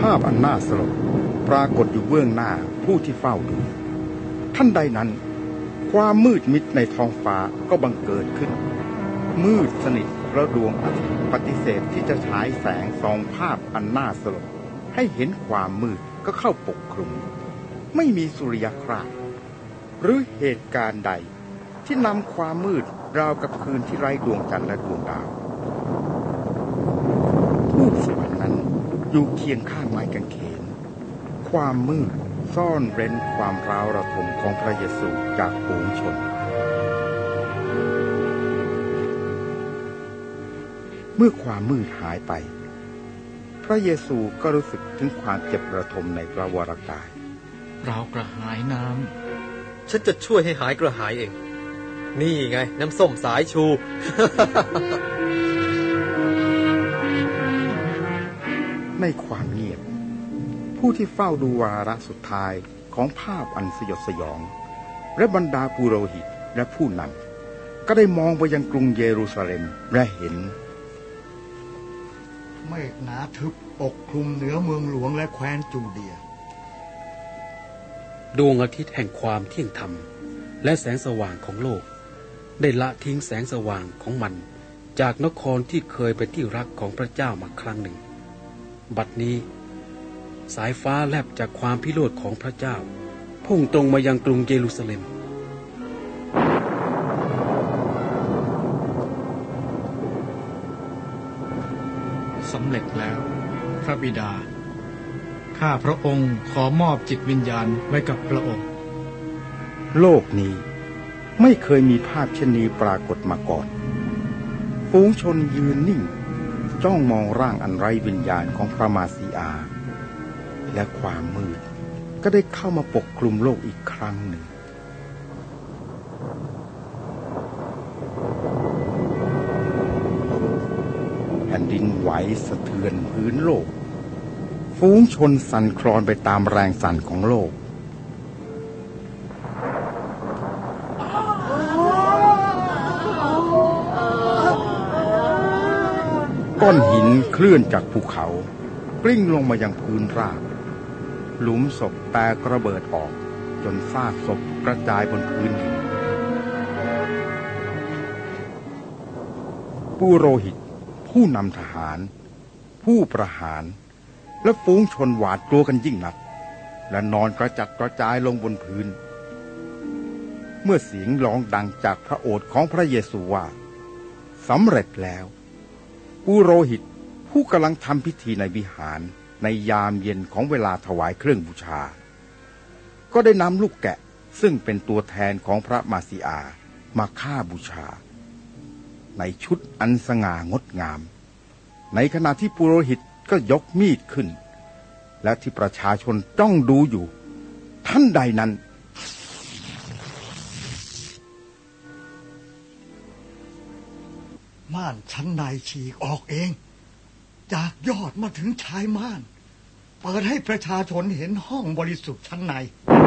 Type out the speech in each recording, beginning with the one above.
าพอันน่าสลดปรากฏอยู่เบื้องหน้าผู้ที่เฝ้าดูท่านใดนั้นความมืดมิดในท้องฟ้าก็บังเกิดขึ้นมืดสนิทเพราะดวงอาทิตย์ปฏิเสธที่จะฉายแสงส่องภาพอันน่าสลดให้เห็นความมืดก็เข้าปกคลุมไม่มีสุริยคราสหรือเหตุการณ์ใดที่นำความมืดราวกับคืนที่ไร้ดวงจันทร์และดวงดาวทูตสวรรค์นั้นอยู่เคียงข้างไม้กางเขนความมืดซ่อนเร้นความร้าวระทมของพระเยซูจากฝูงชนเมื่อความมืดหายไปพระเยซูก็รู้สึกถึงความเจ็บระทมในพระวรกายเรากระหายน้ำฉันจะช่วยให้หายกระหายเองนี่ไงน้ำส้มสายชูในความเงียบผู้ที่เฝ้าดูวาระสุดท้ายของภาพอันสยดสยองและบรรดาปุโรหิตและผู้นำก็ได้มองไปยังกรุงเยรูซาเล็มและเห็นเมฆหนาทึบปกคลุมเหนือเมืองหลวงและแคว้นจูเดียดวงอาทิตย์แห่งความเที่ยงธรรมและแสงสว่างของโลกได้ละทิ้งแสงสว่างของมันจากนครที่เคยเป็นที่รักของพระเจ้ามาครั้งหนึ่งบัดนี้สายฟ้าแลบจากความพิโรธของพระเจ้าพุ่งตรงมายังกรุงเยรูซาเล็มสำเร็จแล้วพระบิดาข้าพระองค์ขอมอบจิตวิญญาณไว้กับพระองค์โลกนี้ไม่เคยมีภาพเช่นนี้ปรากฏมาก่อนฝูงชนยืนนิ่งจ้องมองร่างอันไร้วิญญาณของพระมาสีอาและความมืดก็ได้เข้ามาปกคลุมโลกอีกครั้งหนึ่งแผ่นดินไหวสะเทือนพื้นโลกฝูงชนสั่นคลอนไปตามแรงสั่นของโลกก้อนหินเคลื่อนจากภูเขากลิ้งลงมายังพื้นราบหลุมศพแตกระเบิดออกจนซากศพกระจายบนพื้นดินปุโรหิตผู้นำทหารผู้ประหารและฝูงชนหวาดกลัวกันยิ่งนักและนอนกระจัดกระจายลงบนพื้นเมื่อเสียงร้องดังจากพระโอษฐ์ของพระเยซูว่าสำเร็จแล้วปุโรหิตผู้กำลังทำพิธีในวิหารในยามเย็นของเวลาถวายเครื่องบูชาก็ได้นำลูกแกะซึ่งเป็นตัวแทนของพระมาสีอามาฆ่าบูชาในชุดอันสง่างดงามในขณะที่ปุโรหิตก็ยกมีดขึ้นและที่ประชาชนจ้องดูอยู่ท่านใดนั้นม่านชั้นในฉีกออกเองจากยอดมาถึงชายม่านเปิดให้ประชาชนเห็นห้องบริสุทธิ์ชั้นใน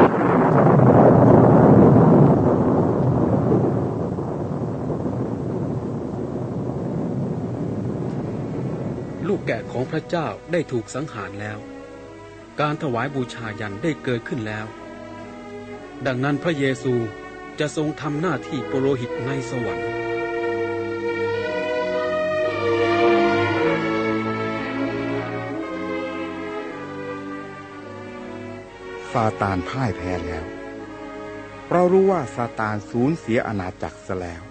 ลูกแกะของพระเจ้าได้ถูกสังหารแล้วการถวายบูชายัญได้เกิดขึ้นแล้วดังนั้นพระเยซูจะทรงทำหน้าที่ปุโรหิตในสวรรค์ซาตานพ่ายแพ้แล้วเรารู้ว่าซาตานสูญเสียอาณาจักรซะแล้ว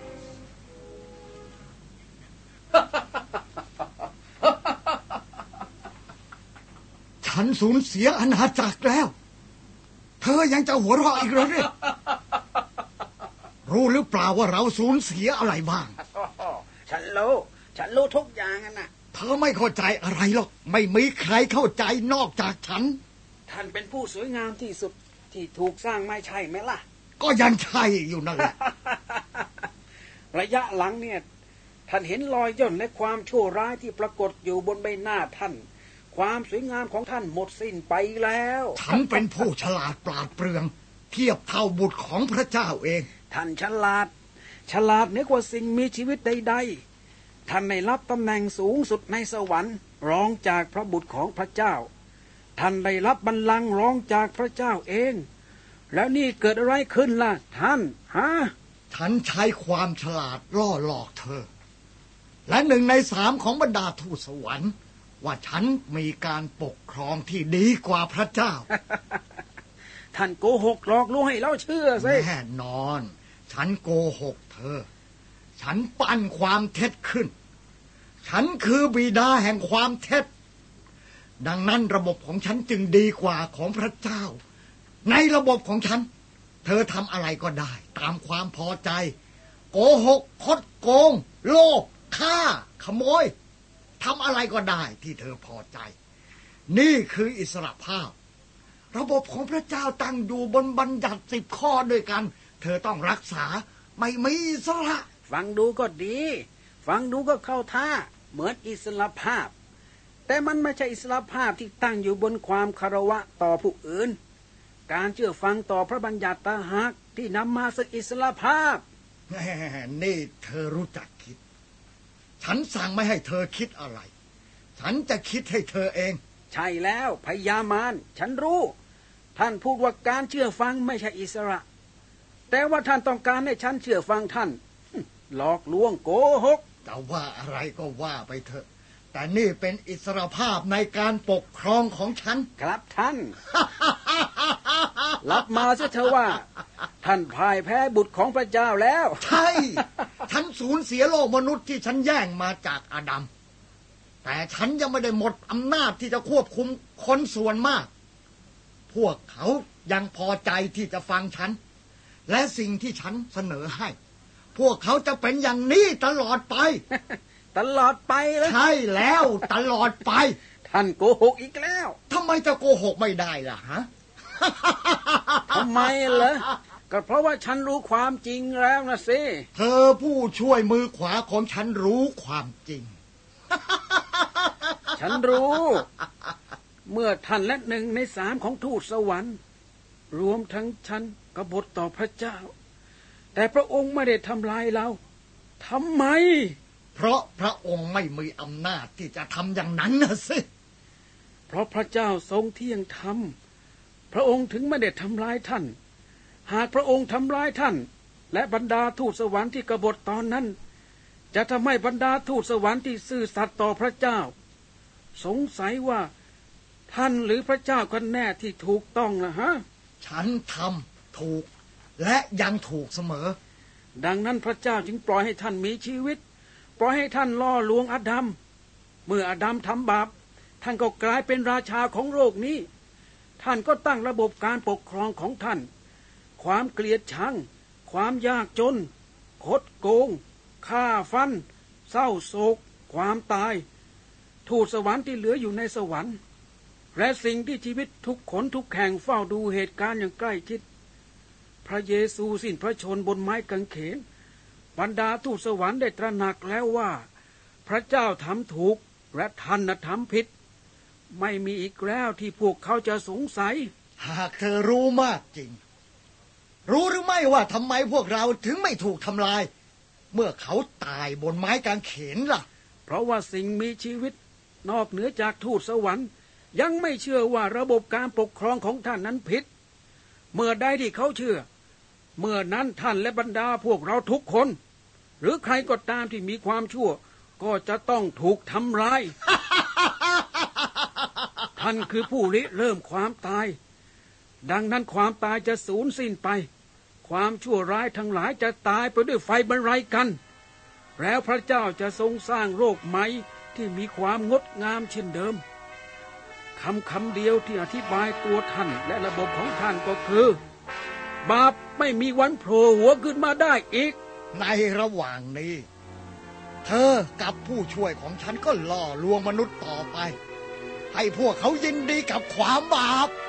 ฉันสูญเสียอาณาจักรแล้วเธอยังจะหัวเราะอีกเหรอเนี่ยรู้หรือเปล่าว่าเราสูญเสียอะไรบ้างฉันรู้ทุกอย่างน่ะเธอไม่เข้าใจอะไรหรอกไม่มีใครเข้าใจนอกจากฉันท่านเป็นผู้สวยงามที่สุดที่ถูกสร้างไม่ใช่ไหมล่ะก็ยังใช่อยู่นั่นแหละระยะหลังเนี่ยท่านเห็นรอยย่นและความชั่วร้ายที่ปรากฏอยู่บนใบหน้าท่านความสวยงามของท่านหมดสิ้นไปแล้วฉันเป็นผู้ฉลาดปราดเปรื่องเทียบเท่าบุตรของพระเจ้าเองท่านฉลาดเหนือกว่าสิ่งมีชีวิตใดๆท่านได้รับตำแหน่งสูงสุดในสวรรค์รองจากพระบุตรของพระเจ้าท่านได้รับบัลลังก์รองจากพระเจ้าเองแล้วนี่เกิดอะไรขึ้นล่ะท่านฮะฉันใช้ความฉลาดล่อหลอกเธอและ1 ใน 3ของบรรดาทูตสวรรค์ว่าฉันมีการปกครองที่ดีกว่าพระเจ้าท่านโกหกหลอกลวงให้เราเชื่อสิแน่นอนฉันโกหกเธอฉันปั้นความเท็จขึ้นฉันคือบิดาแห่งความเท็จดังนั้นระบบของฉันจึงดีกว่าของพระเจ้าในระบบของฉันเธอทำอะไรก็ได้ตามความพอใจโกหกคดโกงโลภฆ่าขโมยทำอะไรก็ได้ที่เธอพอใจนี่คืออิสรภาพระบบของพระเจ้าตั้งอยู่บนบัญญัติ10 ข้อด้วยกันเธอต้องรักษาไม่มีอิสระฟังดูก็ดีฟังดูก็เข้าท่าเหมือนอิสรภาพแต่มันไม่ใช่อิสรภาพที่ตั้งอยู่บนความคารวะต่อผู้อื่นการเชื่อฟังต่อพระบัญญัติต่างหากที่นำมาซึ่งอิสรภาพนี่เธอรู้จักคิดฉันสั่งไม่ให้เธอคิดอะไรฉันจะคิดให้เธอเองใช่แล้วพญามารฉันรู้ท่านพูดว่าการเชื่อฟังไม่ใช่อิสระแต่ว่าท่านต้องการให้ฉันเชื่อฟังท่านหลอกลวงโกหกแต่ว่าอะไรก็ว่าไปเถอะแต่นี่เป็นอิสรภาพในการปกครองของฉันครับท่าน รับมาซะเถอะว่าท่านพ่ายแพ้บุตรของพระเจ้าแล้วใช่ฉันสูญเสียโลกมนุษย์ที่ฉันแย่งมาจากอาดัมแต่ฉันยังไม่ได้หมดอำนาจที่จะควบคุมคนส่วนมากพวกเขายังพอใจที่จะฟังฉันและสิ่งที่ฉันเสนอให้พวกเขาจะเป็นอย่างนี้ตลอดไปตลอดไปเลยใช่แล้วตลอดไปท่านโกหกอีกแล้วทำไมจะโกหกไม่ได้ล่ะฮะทำไมเหรอก็เพราะว่าฉันรู้ความจริงแล้วนะสิเธอผู้ช่วยมือขวาของฉันรู้ความจริงฉันรู้เมื่อท่านและ1 ใน 3ของทูตสวรรค์รวมทั้งฉันกบฏต่อพระเจ้าแต่พระองค์ไม่ได้ทำลายเราทำไมเพราะพระองค์ไม่มีอำนาจที่จะทำอย่างนั้นนะสิเพราะพระเจ้าทรงเที่ยงธรรมพระองค์ถึงไม่ได้ทำลายท่านหากพระองค์ทำลายท่านและบรรดาทูตสวรรค์ที่กบฏตอนนั้นจะทำให้บรรดาทูตสวรรค์ที่ซื่อสัตย์ต่อพระเจ้าสงสัยว่าท่านหรือพระเจ้ากันแน่ที่ถูกต้องนะฮะฉันทำถูกและยังถูกเสมอดังนั้นพระเจ้าจึงปล่อยให้ท่านมีชีวิตปล่อยให้ท่านล่อลวงอาดัมเมื่ออาดัมทำบาปท่านก็กลายเป็นราชาของโลกนี้ท่านก็ตั้งระบบการปกครองของท่านความเกลียดชังความยากจนคดโกงฆ่าฟันเศร้าโศกความตายทูตสวรรค์ที่เหลืออยู่ในสวรรค์และสิ่งที่ชีวิตทุกขนทุกแห่งเฝ้าดูเหตุการณ์อย่างใกล้ชิดพระเยซูสิ้นพระชนม์บนไม้กางเขนบรรดาทูตสวรรค์ได้ตระหนักแล้วว่าพระเจ้าทำถูกและท่านทำผิดไม่มีอีกแล้วที่พวกเขาจะสงสัยหากเธอรู้มากจริงรู้หรือไม่ว่าทำไมพวกเราถึงไม่ถูกทำลายเมื่อเขาตายบนไม้กางเขนล่ะเพราะว่าสิ่งมีชีวิตนอกเหนือจากทูตสวรรค์ยังไม่เชื่อว่าระบบการปกครองของท่านนั้นผิดเมื่อใดที่เขาเชื่อเมื่อนั้นท่านและบรรดาพวกเราทุกคนหรือใครก็ตามที่มีความชั่วก็จะต้องถูกทำลาย ท่านคือผู้ริเริ่มความตายดังนั้นความตายจะสูญสิ้นไปความชั่วร้ายทั้งหลายจะตายไปด้วยไฟบรรลัยกันแล้วพระเจ้าจะทรงสร้างโลกใหม่ที่มีความงดงามเช่นเดิมคำเดียวที่อธิบายตัวท่านและระบบของท่านก็คือบาปไม่มีวันโผล่หัวขึ้นมาได้อีกในระหว่างนี้เธอกับผู้ช่วยของฉันก็ล่อลวงมนุษย์ต่อไปให้พวกเขายินดีกับความบาป